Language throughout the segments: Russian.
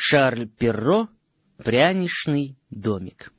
Шарль Перро «Пряничный домик».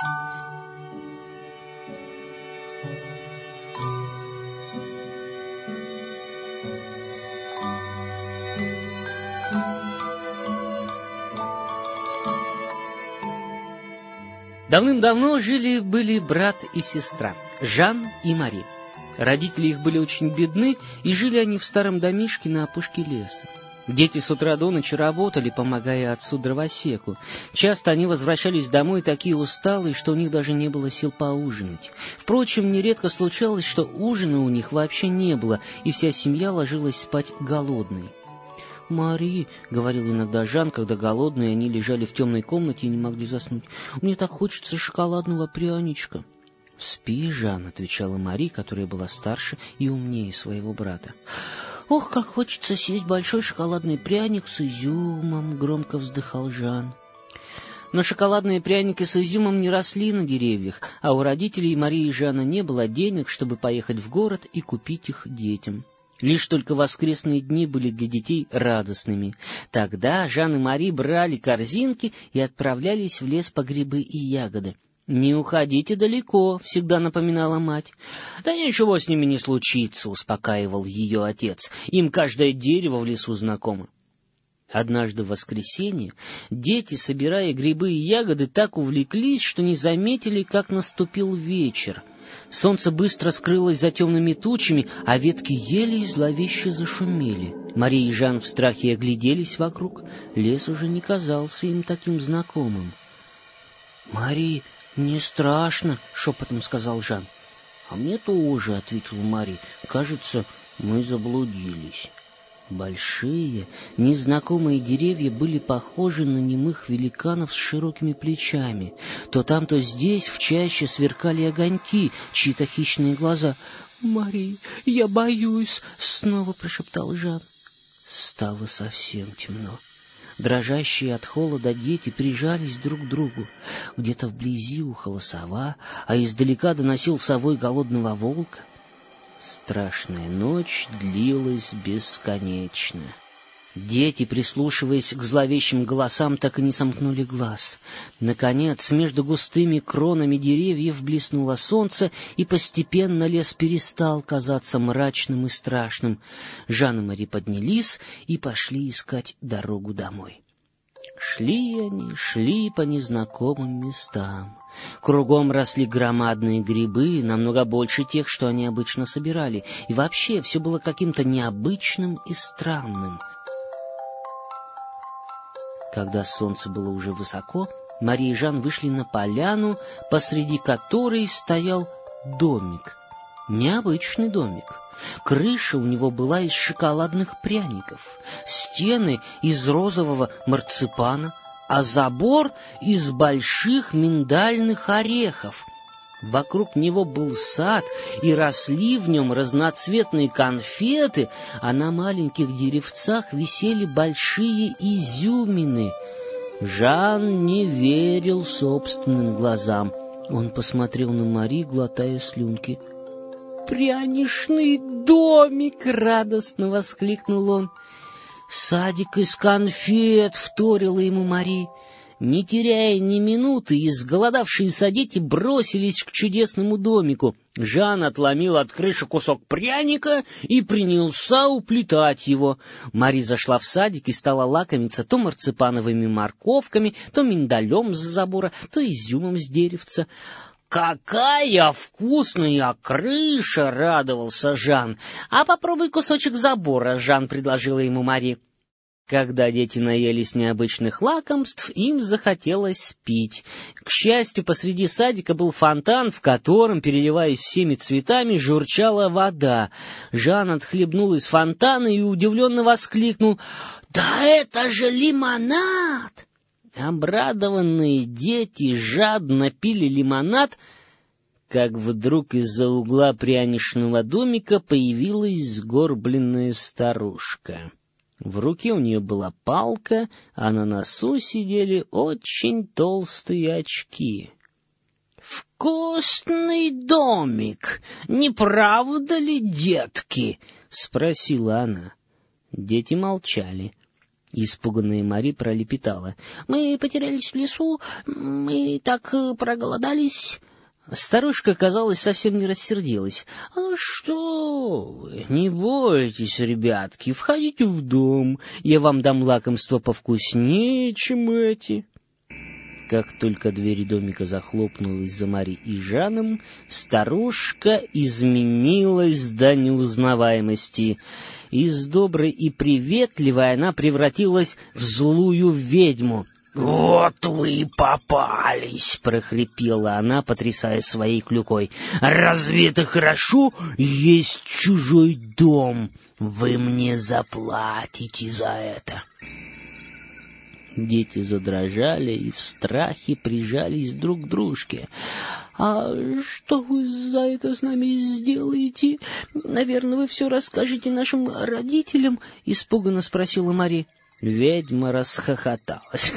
Давным-давно жили-были брат и сестра, Жан и Мари. Родители их были очень бедны, и жили они в старом домишке на опушке леса. Дети с утра до ночи работали, помогая отцу-дровосеку. Часто они возвращались домой такие усталые, что у них даже не было сил поужинать. Впрочем, нередко случалось, что ужина у них вообще не было, и вся семья ложилась спать голодной. «Мари», — говорил иногда Жан, когда голодные они лежали в темной комнате и не могли заснуть, — «мне так хочется шоколадного пряничка». «Спи, Жан», — отвечала Мари, которая была старше и умнее своего брата. «Ох, как хочется съесть большой шоколадный пряник с изюмом», — громко вздыхал Жан. Но шоколадные пряники с изюмом не росли на деревьях, а у родителей Марии и Жана не было денег, чтобы поехать в город и купить их детям. Лишь только воскресные дни были для детей радостными. Тогда Жан и Мари брали корзинки и отправлялись в лес по грибы и ягоды. «Не уходите далеко», — всегда напоминала мать. «Да ничего с ними не случится», — успокаивал ее отец. «Им каждое дерево в лесу знакомо». Однажды в воскресенье дети, собирая грибы и ягоды, так увлеклись, что не заметили, как наступил вечер. Солнце быстро скрылось за темными тучами, а ветки ели и зловеще зашумели. Мария и Жан в страхе огляделись вокруг. Лес уже не казался им таким знакомым. «Мари, не страшно», — шепотом сказал Жан. «А мне тоже», — ответила Мари. «Кажется, мы заблудились». Большие, незнакомые деревья были похожи на немых великанов с широкими плечами. То там, то здесь в чаще сверкали огоньки, чьи-то хищные глаза. «Мари, я боюсь», — снова прошептал Жан. Стало совсем темно. Дрожащие от холода дети прижались друг к другу. Где-то вблизи ухала сова, а издалека доносился вой голодного волка. Страшная ночь длилась бесконечно. Дети, прислушиваясь к зловещим голосам, так и не сомкнули глаз. Наконец, между густыми кронами деревьев блеснуло солнце, и постепенно лес перестал казаться мрачным и страшным. Жан и Мари поднялись и пошли искать дорогу домой. Шли по незнакомым местам. Кругом росли громадные грибы, намного больше тех, что они обычно собирали, и вообще все было каким-то необычным и странным. Когда солнце было уже высоко, Мария и Жан вышли на поляну, посреди которой стоял домик. Необычный домик. Крыша у него была из шоколадных пряников, стены из розового марципана, а забор из больших миндальных орехов. Вокруг него был сад, и росли в нем разноцветные конфеты, а на маленьких деревцах висели большие изюмины. Жан не верил собственным глазам. Он посмотрел на Мари, глотая слюнки. «Пряничный домик!» — радостно воскликнул он. «Садик из конфет!» — вторила ему Мари. Не теряя ни минуты, изголодавшиеся дети бросились к чудесному домику. Жан отломил от крыши кусок пряника и принялся уплетать его. Мари зашла в садик и стала лакомиться то марципановыми морковками, то миндалем с забора, то изюмом с деревца. «Какая вкусная крыша!» — радовался Жан. «А попробуй кусочек забора», — Жан предложила ему Мари. Когда дети наелись необычных лакомств, им захотелось пить. К счастью, посреди садика был фонтан, в котором, переливаясь всеми цветами, журчала вода. Жан отхлебнул из фонтана и удивленно воскликнул: «Да это же лимонад!» Обрадованные дети жадно пили лимонад, как вдруг из-за угла пряничного домика появилась сгорбленная старушка. В руке у нее была палка, а на носу сидели очень толстые очки. «Вкусный домик, не правда ли, детки?» — спросила она. Дети молчали. Испуганная Мари пролепетала: «Мы потерялись в лесу, мы так проголодались». Старушка, казалось, совсем не рассердилась. Что вы, не бойтесь, ребятки, входите в дом, я вам дам лакомство повкуснее, чем эти». Как только дверь домика захлопнулась за Мари и Жаном, старушка изменилась до неузнаваемости. Из доброй и приветливой она превратилась в злую ведьму. «Вот вы и попались!» — прохрипела она, потрясая своей клюкой. «Разве это хорошо? Есть чужой дом! Вы мне заплатите за это!» Дети задрожали и в страхе прижались друг к дружке. «А что вы за это с нами сделаете? Наверное, вы все расскажете нашим родителям?» — испуганно спросила Мари. Ведьма расхохоталась.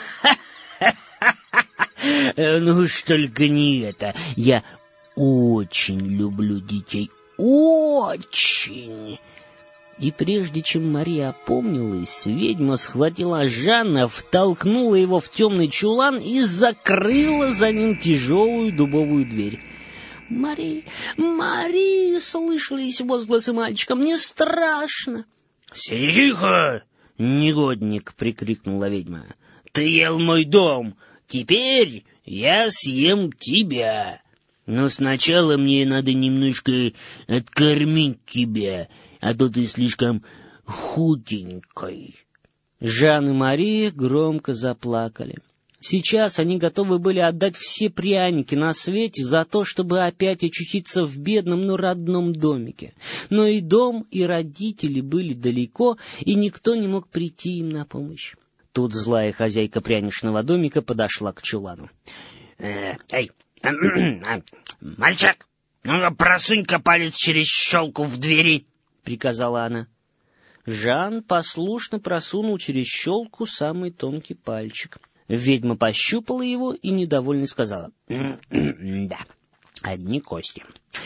«Ну уж только не это. Я очень люблю детей. Очень!» И прежде чем Мария опомнилась, ведьма схватила Жанна, втолкнула его в темный чулан и закрыла за ним тяжелую дубовую дверь. «Мари, Мари!» — слышались возгласы мальчика. «Мне страшно!» «Сиди тихо, негодник!» — прикрикнула ведьма. «Ты ел мой дом, теперь я съем тебя. Но сначала мне надо немножко откормить тебя, а то ты слишком худенькой». Жан и Мария громко заплакали. Сейчас они готовы были отдать все пряники на свете за то, чтобы опять очутиться в бедном, но родном домике. Но и дом, и родители были далеко, и никто не мог прийти им на помощь. Тут злая хозяйка пряничного домика подошла к чулану. «Эй, мальчик, ну-ка просунь-ка палец через щелку в двери», — приказала она. Жан послушно просунул через щелку самый тонкий пальчик. Ведьма пощупала его и недовольно сказала: «Да, одни кости.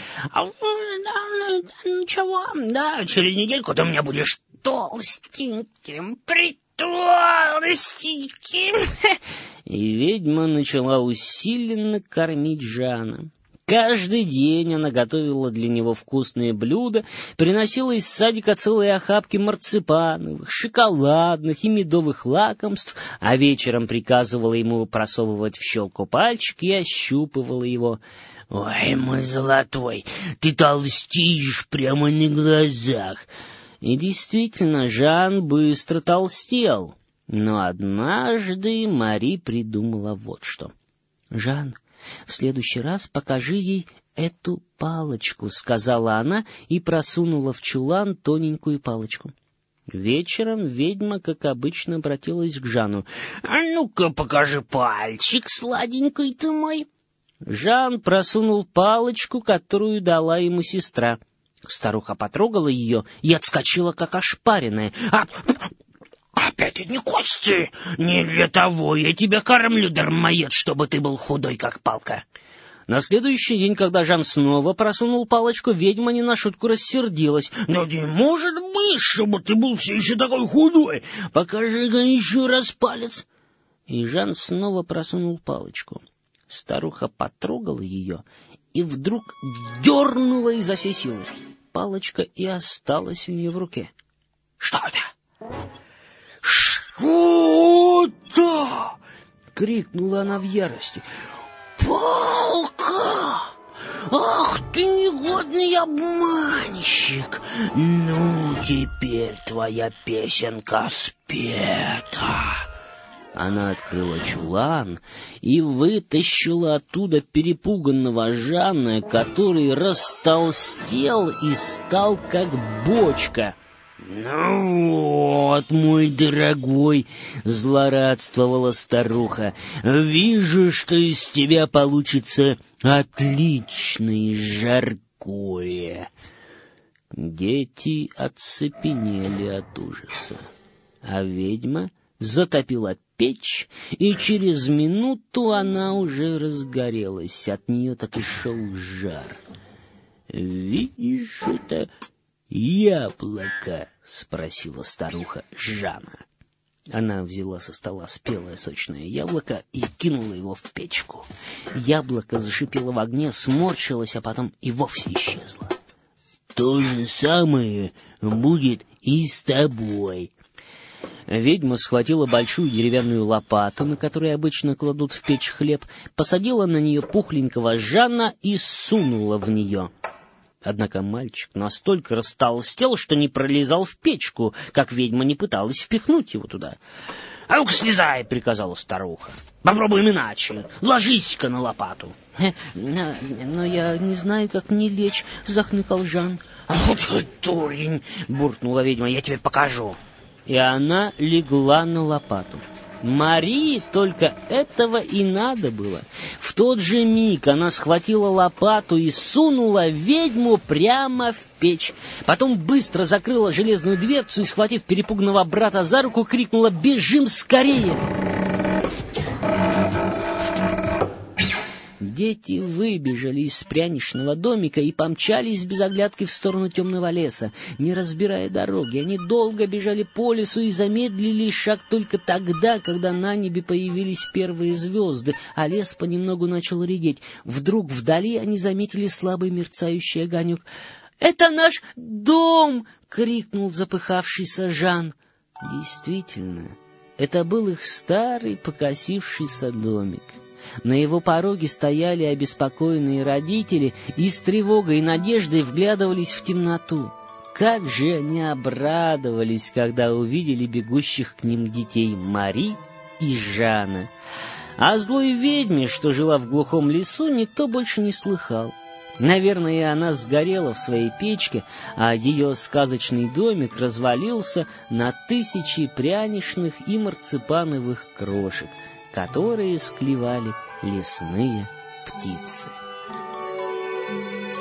Ничего, да, через недельку ты у меня будешь толстеньким, притолстеньким». И ведьма начала усиленно кормить Жана. Каждый день она готовила для него вкусные блюда, приносила из садика целые охапки марципановых, шоколадных и медовых лакомств, а вечером приказывала ему просовывать в щелку пальчик и ощупывала его. «Ой, мой золотой, ты толстеешь прямо на глазах!» И действительно, Жан быстро толстел. Но однажды Мари придумала вот что. «Жан, в следующий раз покажи ей эту палочку», — сказала она и просунула в чулан тоненькую палочку. Вечером ведьма, как обычно, обратилась к Жану. «А ну-ка, покажи пальчик, сладенький ты мой». Жан просунул палочку, которую дала ему сестра. Старуха потрогала ее и отскочила, как ошпаренная. «Опять одни кости! Не для того я тебя кормлю, дармоед, чтобы ты был худой, как палка!» На следующий день, когда Жан снова просунул палочку, ведьма не на шутку рассердилась. «Да не может быть, чтобы ты был все еще такой худой! Покажи-ка еще раз палец!» И Жан снова просунул палочку. Старуха потрогала ее и вдруг дернула изо всей силы. Палочка и осталась у нее в руке. «Что это? Что это?» — крикнула она в ярости. «Палка! Ах ты, негодный обманщик! Ну, теперь твоя песенка спета!» Она открыла чулан и вытащила оттуда перепуганного Жана, который растолстел и стал как бочка. «Ну вот, мой дорогой», — злорадствовала старуха, — «вижу, что из тебя получится отличное жаркое». Дети оцепенели от ужаса, а ведьма затопила печь, и через минуту она уже разгорелась, от нее так и шел жар. «Видишь это яблоко?» — спросила старуха Жана. Она взяла со стола спелое сочное яблоко и кинула его в печку. Яблоко зашипело в огне, сморщилось, а потом и вовсе исчезло. «То же самое будет и с тобой». Ведьма схватила большую деревянную лопату, на которой обычно кладут в печь хлеб, посадила на нее пухленького Жана и сунула в нее. Однако мальчик настолько растолстел, что не пролезал в печку, как ведьма не пыталась впихнуть его туда. — А ну-ка слезай, — приказала старуха. — Попробуем иначе. Ложись-ка на лопату. — Но я не знаю, как мне лечь, — захныкал Жан. — Вот ты дурень, — буркнула ведьма, — я тебе покажу. И она легла на лопату. Марии только этого и надо было. В тот же миг она схватила лопату и сунула ведьму прямо в печь. Потом быстро закрыла железную дверцу и, схватив перепуганного брата за руку, крикнула: «Бежим скорее!» Дети выбежали из пряничного домика и помчались без оглядки в сторону темного леса. Не разбирая дороги, они долго бежали по лесу и замедлили шаг только тогда, когда на небе появились первые звезды, а лес понемногу начал редеть. Вдруг вдали они заметили слабый мерцающий огонек. «Это наш дом!» — крикнул запыхавшийся Жан. Действительно, это был их старый покосившийся домик. На его пороге стояли обеспокоенные родители и с тревогой и надеждой вглядывались в темноту. Как же они обрадовались, когда увидели бегущих к ним детей Мари и Жана. О злой ведьме, что жила в глухом лесу, никто больше не слыхал. Наверное, она сгорела в своей печке, а ее сказочный домик развалился на тысячи пряничных и марципановых крошек, которые склевали лесные птицы.